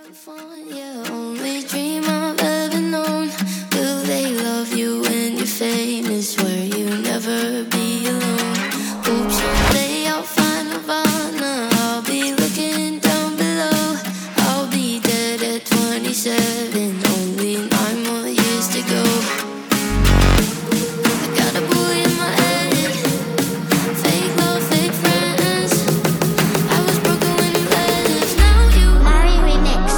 Yeah, only dream I've ever known. Will they love you when you're famous, where you never be alone? Hope someday I'll find Nirvana. I'll be looking down below. I'll be dead at 27, only 9 more years to go. I got a bullet in my head, fake love, fake friends. I was broken when you left, now you Harry remix.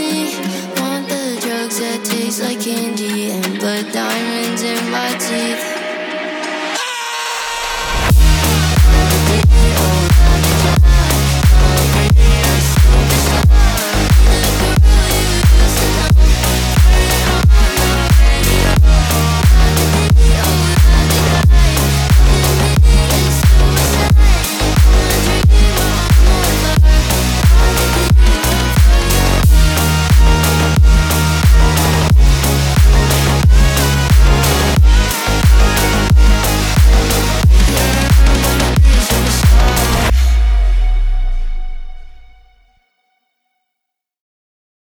Taste like candy and blood diamonds in my teeth.